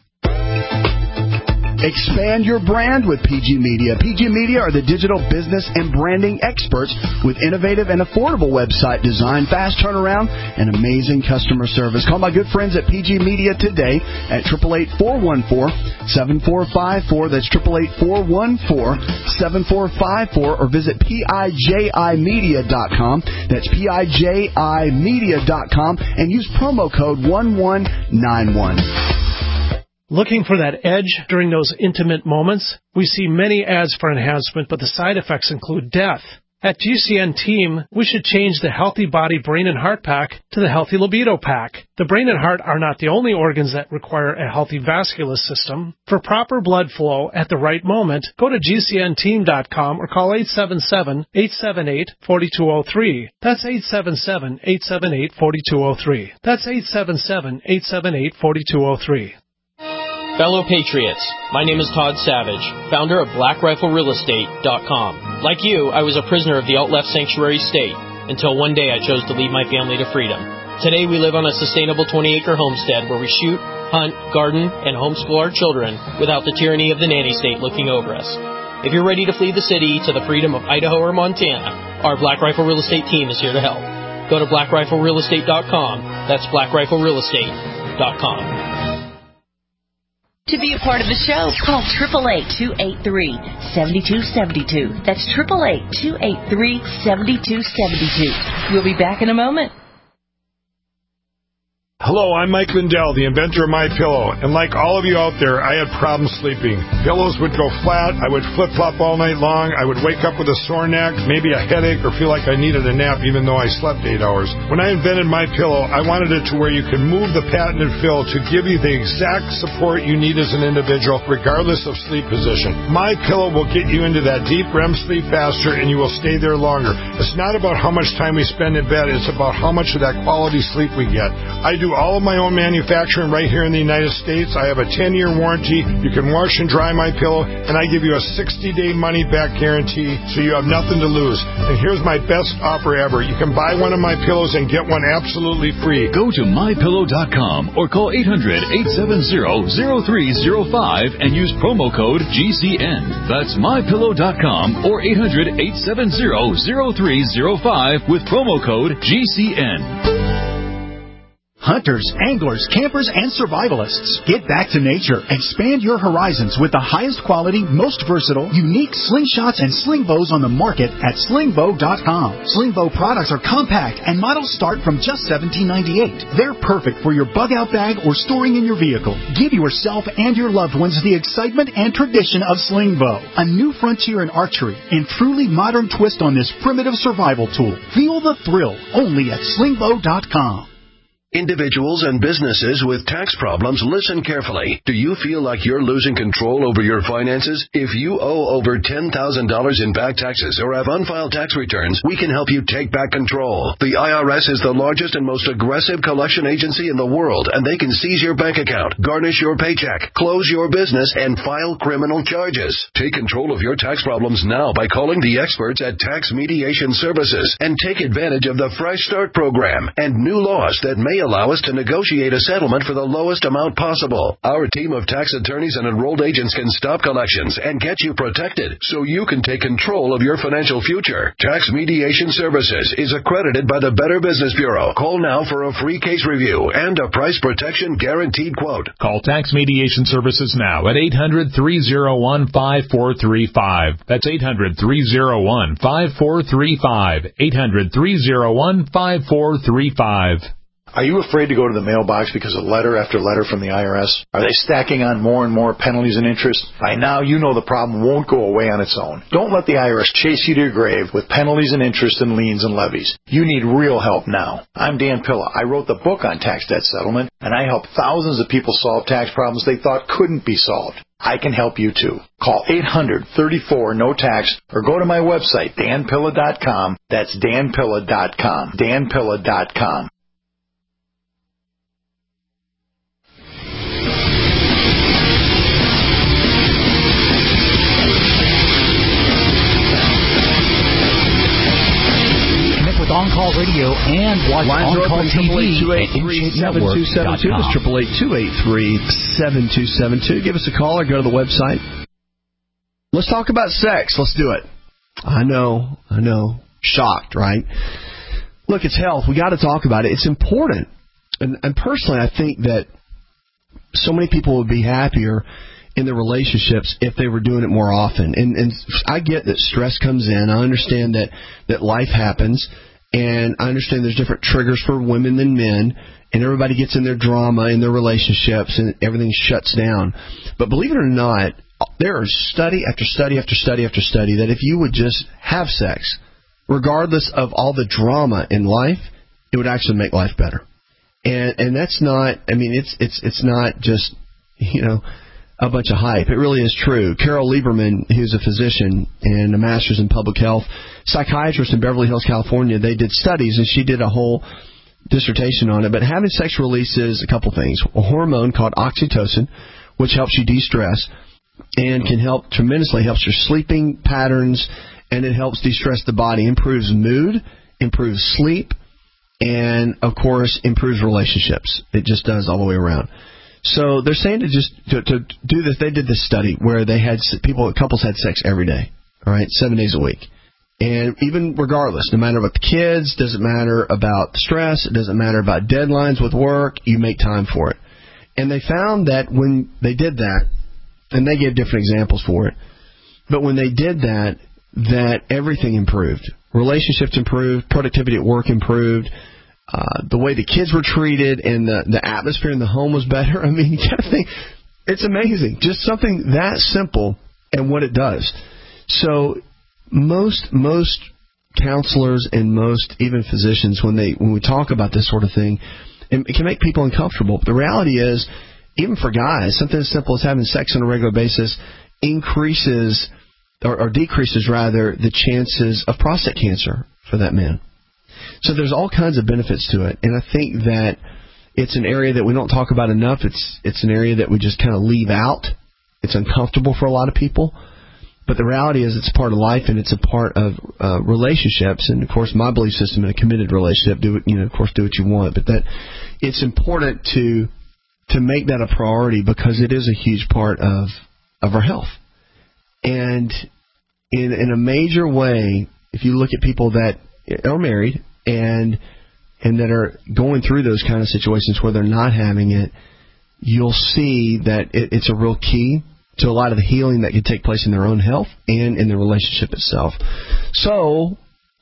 Expand your brand with P G Media. P G Media are the digital business and branding experts with innovative and affordable website design, fast turnaround, and amazing customer service. Call my good friends at P G Media today at eight eight eight, four one four, seven four five four. That's eight eight eight, four one four, seven four five four. Or visit P I J I media dot com. That's P I J I media dot com. And use promo code one one nine one. Looking for that edge during those intimate moments? We see many ads for enhancement, but the side effects include death. At G C N Team, we should change the Healthy Body Brain and Heart Pack to the Healthy Libido Pack. The brain and heart are not the only organs that require a healthy vascular system. For proper blood flow at the right moment, go to G C N team dot com or call eight seven seven, eight seven eight, four two zero three. That's eight seven seven, eight seven eight, four two zero three. That's eight seven seven, eight seven eight, four two zero three. Fellow Patriots, my name is Todd Savage, founder of Black Rifle Real Estate dot com. Like you, I was a prisoner of the alt-left sanctuary state until one day I chose to lead my family to freedom. Today we live on a sustainable twenty-acre homestead where we shoot, hunt, garden, and homeschool our children without the tyranny of the nanny state looking over us. If you're ready to flee the city to the freedom of Idaho or Montana, our Black Rifle Real Estate team is here to help. Go to Black Rifle Real Estate dot com. That's Black Rifle Real Estate dot com. To be a part of the show, call eight eight eight, two eight three, seven two seven two. That's eight eight eight, two eight three, seven two seven two. We'll be back in a moment. Hello, I'm Mike Lindell, the inventor of MyPillow, and like all of you out there, I had problems sleeping. Pillows would go flat, I would flip-flop all night long, I would wake up with a sore neck, maybe a headache, or feel like I needed a nap even though I slept eight hours. When I invented MyPillow, I wanted it to where you can move the patented fill to give you the exact support you need as an individual, regardless of sleep position. MyPillow will get you into that deep R E M sleep faster, and you will stay there longer. It's not about how much time we spend in bed, it's about how much of that quality sleep we get. I do all of my own manufacturing right here in the United States. I have a ten-year warranty. You can wash and dry my pillow, and I give you a sixty-day money-back guarantee, so you have nothing to lose. And here's my best offer ever. You can buy one of my pillows and get one absolutely free. Go to my pillow dot com or call eight hundred, eight seven zero, zero three zero five and use promo code G C N. That's my pillow dot com or eight hundred, eight seven zero, zero three zero five with promo code G C N. Hunters, anglers, campers, and survivalists. Get back to nature. Expand your horizons with the highest quality, most versatile, unique slingshots and sling bows on the market at sling bow dot com. Sling bow products are compact and models start from just seventeen ninety-eight. They're perfect for your bug-out bag or storing in your vehicle. Give yourself and your loved ones the excitement and tradition of sling bow. A new frontier in archery and truly modern twist on this primitive survival tool. Feel the thrill only at sling bow dot com. Individuals and businesses with tax problems, listen carefully. Do you feel like you're losing control over your finances? If you owe over ten thousand dollars in back taxes or have unfiled tax returns, we can help you take back control. The I R S is the largest and most aggressive collection agency in the world, and they can seize your bank account, garnish your paycheck, close your business, and file criminal charges. Take control of your tax problems now by calling the experts at Tax Mediation Services and take advantage of the Fresh Start program and new laws that may allow us to negotiate a settlement for the lowest amount possible. Our team of tax attorneys and enrolled agents can stop collections and get you protected so you can take control of your financial future. Tax Mediation Services is accredited by the Better Business Bureau. Call now for a free case review and a price protection guaranteed quote. Call Tax Mediation Services now at eight hundred, three oh one, five four three five. That's eight hundred, three oh one, five four three five. eight hundred, three oh one, five four three five. Are you afraid to go to the mailbox because of letter after letter from the I R S? Are they stacking on more and more penalties and interest? By now, you know the problem won't go away on its own. Don't let the I R S chase you to your grave with penalties and interest and liens and levies. You need real help now. I'm Dan Pilla. I wrote the book on tax debt settlement, and I help thousands of people solve tax problems they thought couldn't be solved. I can help you too. Call eight hundred, thirty-four, no tax or go to my website, dan pilla dot com. That's dan pilla dot com. dan pilla dot com. With On-Call Radio and watch On-Call T V at inchcape network dot com. That's triple eight two eight three seven two seven two. Give us a call or go to the website. Let's talk about sex. Let's do it. I know, I know. Shocked, right? Look, it's health. We got to talk about it. It's important. And, and personally, I think that so many people would be happier in their relationships if they were doing it more often. And, and I get that stress comes in. I understand that, that life happens. And I understand there's different triggers for women than men, and everybody gets in their drama in their relationships, and everything shuts down. But believe it or not, there is study after study after study after study that if you would just have sex, regardless of all the drama in life, it would actually make life better. And and that's not, I mean, it's it's it's not just, you know, a bunch of hype. It really is true. Carol Lieberman, who's a physician and a master's in public health, psychiatrist in Beverly Hills, California, they did studies, and she did a whole dissertation on it. But having sex releases a couple things. A hormone called oxytocin, which helps you de-stress and can help tremendously, helps your sleeping patterns, and it helps de-stress the body, improves mood, improves sleep, and, of course, improves relationships. It just does all the way around. So they're saying to just to, to do this. They did this study where they had people, couples had sex every day, all right, seven days a week. And even regardless, no matter about the kids, doesn't matter about stress, it doesn't matter about deadlines with work, you make time for it. And they found that when they did that, and they gave different examples for it, but when they did that, that everything improved. Relationships improved, productivity at work improved, uh, the way the kids were treated, and the, the atmosphere in the home was better. I mean, you got to think, it's amazing. Just something that simple and what it does. So most most counselors and most even physicians, when they when we talk about this sort of thing, it can make people uncomfortable. But the reality is, even for guys, something as simple as having sex on a regular basis increases or, or decreases rather the chances of prostate cancer for that man. So there's all kinds of benefits to it, and I think that it's an area that we don't talk about enough. It's it's an area that we just kind of leave out. It's uncomfortable for a lot of people. But the reality is it's a part of life, and it's a part of uh, relationships. And, of course, my belief system in a committed relationship, do it, you know, of course, do what you want. But that it's important to to make that a priority because it is a huge part of of our health. And in in a major way, if you look at people that are married and and that are going through those kind of situations where they're not having it, you'll see that it, it's a real key to a lot of the healing that can take place in their own health and in the relationship itself. So,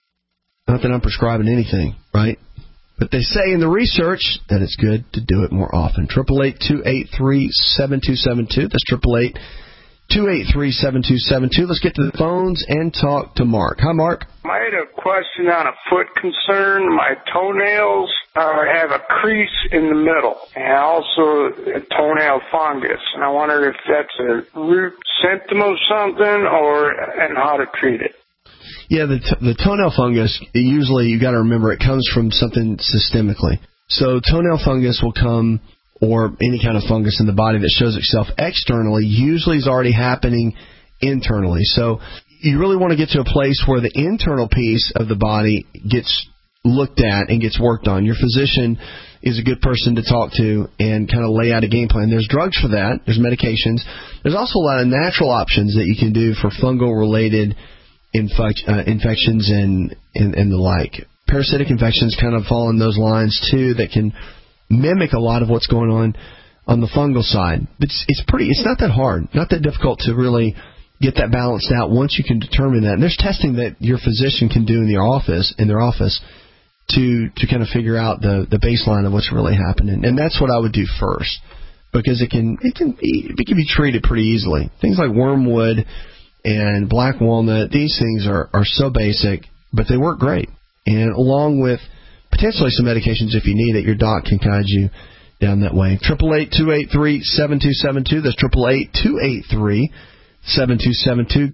not that I'm prescribing anything, right? But they say in the research that it's good to do it more often. triple eight, two eight three, seven two seven two. That's triple eight, two eight three, seven two seven two. Let's get to the phones and talk to Mark. Hi, Mark. I had a question on a foot concern. My toenails uh, have a crease in the middle and also a toenail fungus. And I wondered if that's a root symptom of something or and how to treat it. Yeah, the t- the toenail fungus, usually you got to remember it comes from something systemically. So toenail fungus will come, or any kind of fungus in the body that shows itself externally, usually is already happening internally. So you really want to get to a place where the internal piece of the body gets looked at and gets worked on. Your physician is a good person to talk to and kind of lay out a game plan. There's drugs for that. There's medications. There's also a lot of natural options that you can do for fungal-related infec- uh, infections and, and, and the like. Parasitic infections kind of fall in those lines, too, that can mimic a lot of what's going on on the fungal side. It's, it's pretty. It's not that hard, not that difficult to really get that balanced out once you can determine that. And there's testing that your physician can do in their office, in their office, to to kind of figure out the, the baseline of what's really happening. And that's what I would do first, because it can it can be, it can be treated pretty easily. Things like wormwood and black walnut, these things are, are so basic, but they work great. And along with potentially some medications if you need it, your doc can guide you down that way. eight eight eight, two eight three, seven two seven two. That's eight eight eight, two eight three, seven two seven two.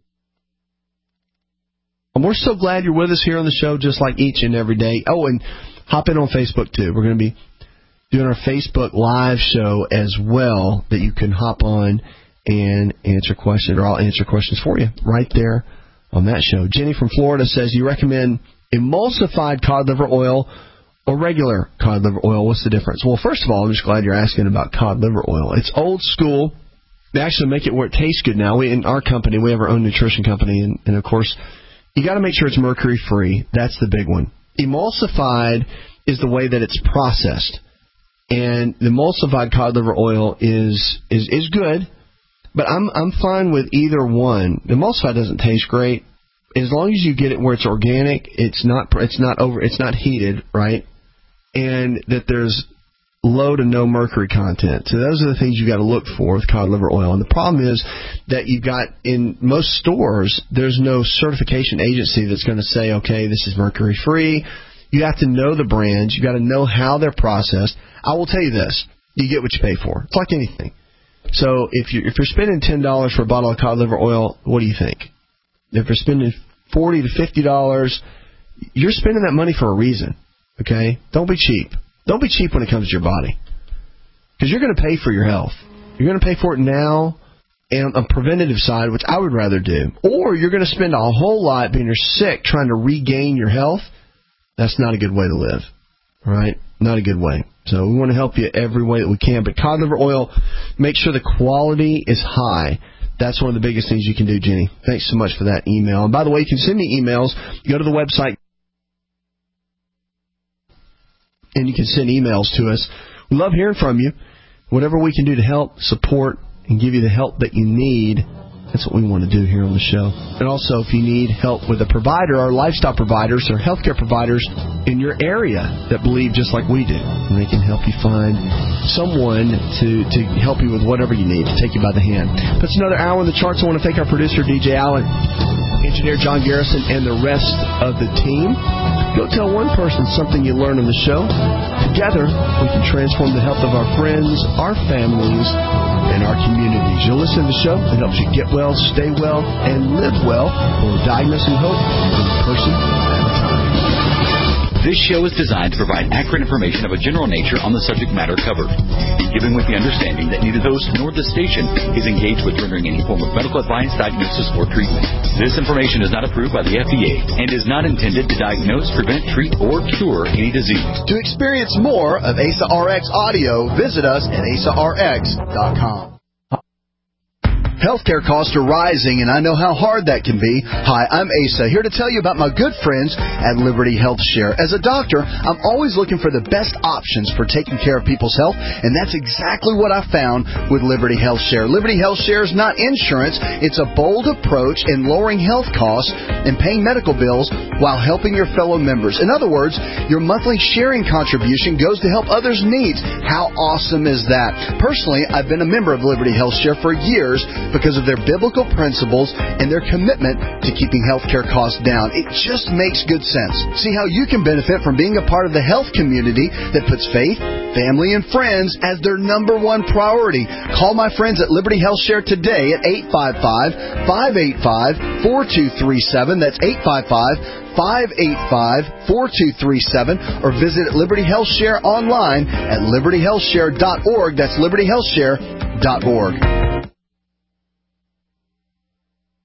And we're so glad you're with us here on the show, just like each and every day. Oh, and hop in on Facebook, too. We're going to be doing our Facebook Live show as well, that you can hop on and answer questions, or I'll answer questions for you right there on that show. Jenny from Florida says, you recommend emulsified cod liver oil or regular cod liver oil? What's the difference? Well, first of all, I'm just glad you're asking about cod liver oil. It's old school. They actually make it where it tastes good now. We, in our company, we have our own nutrition company, and, and of course, you got to make sure it's mercury-free. That's the big one. Emulsified is the way that it's processed. And the emulsified cod liver oil is is, is good, but I'm I'm fine with either one. The emulsified doesn't taste great. As long as you get it where it's organic, it's not it's not over it's not heated, right? And that there's low to no mercury content. So those are the things you got to look for with cod liver oil. And the problem is that you've got, in most stores, there's no certification agency that's going to say, okay, this is mercury free. You have to know the brands. You got to know how they're processed. I will tell you this: you get what you pay for. It's like anything. So if you're if you're spending ten dollars for a bottle of cod liver oil, what do you think? If you're spending forty to fifty dollars, you're spending that money for a reason. Okay, don't be cheap. Don't be cheap when it comes to your body, because you're going to pay for your health. You're going to pay for it now, and on a preventative side, which I would rather do, or you're going to spend a whole lot being you're sick trying to regain your health. That's not a good way to live, right? Not a good way. So we want to help you every way that we can. But cod liver oil, make sure the quality is high. That's one of the biggest things you can do, Jenny. Thanks so much for that email. And by the way, you can send me emails. Go to the website, and you can send emails to us. We love hearing from you. Whatever we can do to help, support, and give you the help that you need, that's what we want to do here on the show. And also, if you need help with a provider, our lifestyle providers or healthcare providers in your area that believe just like we do, and they can help you find someone to, to help you with whatever you need, to take you by the hand. That's another hour in the charts. I want to thank our producer, D J Allen, engineer John Garrison, and the rest of the team. Go tell one person something you learned on the show. Together, we can transform the health of our friends, our families, and our communities. You'll listen to the show. It helps you get well, stay well, and live well. We're diagnosing hope one person at a time. This show is designed to provide accurate information of a general nature on the subject matter covered, given with the understanding that neither the host nor the station is engaged with rendering any form of medical advice, diagnosis, or treatment. This information is not approved by the F D A and is not intended to diagnose, prevent, treat, or cure any disease. To experience more of A S A R X audio, visit us at A S A R X dot com. Healthcare costs are rising, and I know how hard that can be. Hi, I'm Asa, here to tell you about my good friends at Liberty Health Share. As a doctor, I'm always looking for the best options for taking care of people's health, and that's exactly what I found with Liberty Health Share. Liberty Health Share is not insurance. It's a bold approach in lowering health costs and paying medical bills while helping your fellow members. In other words, your monthly sharing contribution goes to help others' needs. How awesome is that? Personally, I've been a member of Liberty Health Share for years, because of their biblical principles and their commitment to keeping healthcare costs down. It just makes good sense. See how you can benefit from being a part of the health community that puts faith, family, and friends as their number one priority. Call my friends at Liberty Health Share today at eight five five, five eight five, four two three seven. That's eight five five, five eight five, four two three seven, or visit Liberty Health Share online at liberty health share dot org. That's liberty health share dot org.